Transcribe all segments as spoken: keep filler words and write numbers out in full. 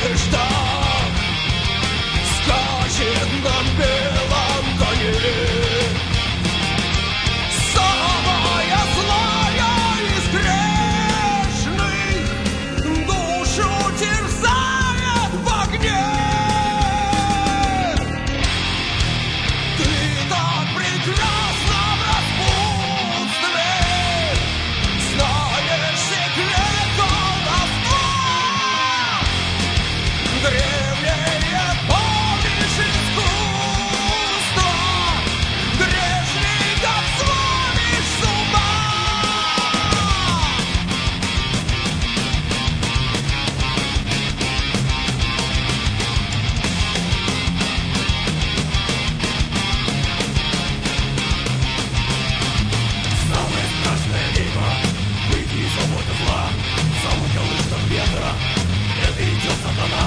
лишь так скачет на белом коне. Самая злая из грешных душу терзает в огне. Ты так прекрасна в распутстве, знаешь секрет колдовства. Древнее помнишь искусство, грешников сводишь с ума. Самое страшное время — выйти из омута зла. Самый колышет ветра — это идет сатана.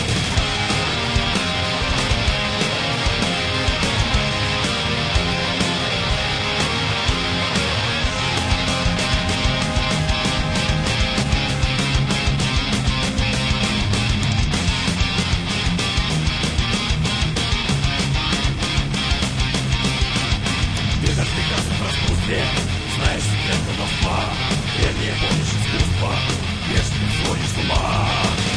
Ты так прекрасна в распутстве, знаешь секрет колдовства, древнее помнишь искусство, грешников сводишь с ума.